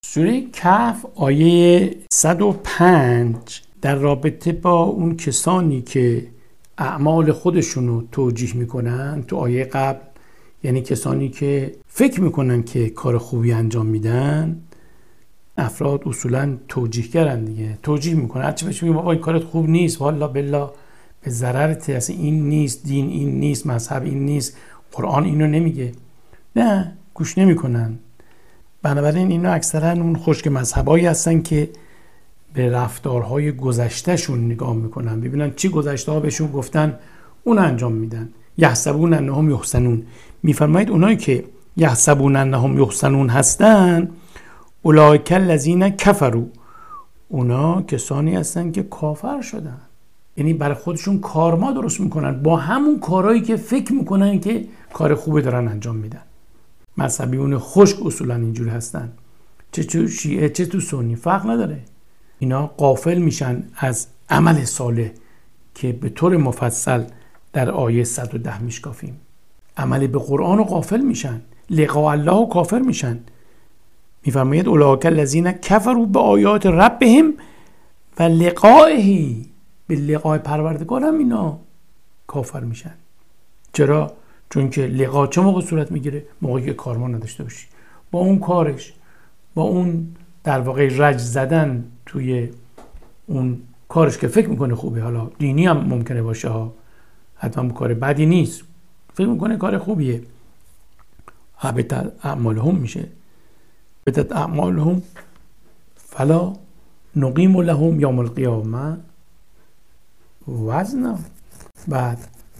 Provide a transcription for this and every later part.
سوره کهف آیه 105 در رابطه با اون کسانی که اعمال خودشونو توجیه میکنن تو آیه قبل، یعنی کسانی که فکر میکنن که کار خوبی انجام میدن، افراد اصولا توجیهگرن دیگه، توجیه میکنن، هرچی بهش میگه بابا این کارت خوب نیست، والله بالله به ضررت، اصلا این نیست، دین این نیست، مذهب این نیست، قرآن اینو نمیگه، نه گوش نمیکنن. بنابراین اینا اکثرا اون خشک مذهبایی هستن که به رفتارهای گذشتهشون نگاه میکنن، ببینن چی گذشته ها بهشون گفتن اون انجام میدن. یحسبون انهم یحسنون، میفرمایید اونایی که یحسبون انهم یحسنون هستن اولئک الذین کفروا، اونا کسانی هستن که کافر شدن، یعنی برای خودشون کارما درست میکنن با همون کارهایی که فکر میکنن که کار خوبی دارن انجام میدن. مذهبیون خشک اصولا اینجوری هستن، چه تو شیعه چه تو سنی فرق نداره. اینا غافل میشن از عمل صالح که به طور مفصل در آیه 110 میشکافیم. عمل به قرآن رو غافل میشن، لقاء الله رو کافر میشن. میفرماید اولئک الذین کفروا بآیات ربهم و لقائه، به لقاء پروردگار هم اینا کافر میشن. چرا؟ چون که لقاء چه موقع صورت میگیره؟ موقعی که کارما نداشته باشی، با اون کارش، با اون در واقع رج زدن توی اون کارش که فکر میکنه خوبه، حالا دینی هم ممکنه باشه ها، حتما کار بدی نیست، فکر میکنه کار خوبیه، حبطت اعمالهم میشه، حبطت اعمالهم فلا نقیم لهم یوم القیامه وزنا. بعد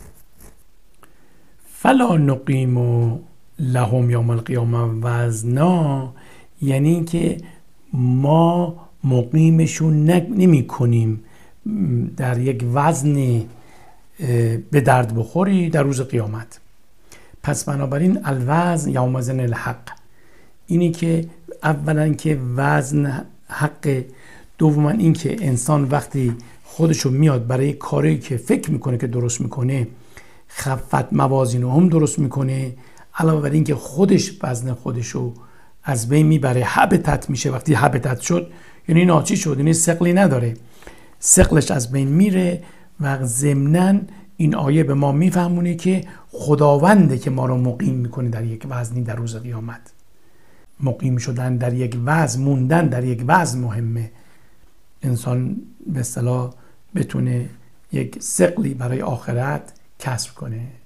فلا نقیم لهم یوم القیامه وزنا، یعنی که ما مقیمشون نمی کنیم در یک وزن به درد بخوری در روز قیامت. پس بنابراین الوزن یومئذ الحق، اینی که اولا که وزن حق، دوما این که انسان وقتی خودشو میاد برای کاری که فکر میکنه که درست میکنه خفت موازینو هم درست میکنه، علاوه بر این که خودش وزن خودشو از بین میبره، حبطت میشه. وقتی حبطت شد یعنی ناچی شد، یعنی ثقلی نداره، ثقلش از بین میره. و ضمناً این آیه به ما میفهمونه که خداونده که ما رو مقیم میکنه در یک وزنی در روز قیامت. مقیم شدن در یک وزن، موندن در یک وزن مهمه. انسان به اصطلاح بتونه یک ثقلی برای آخرت کسب کنه.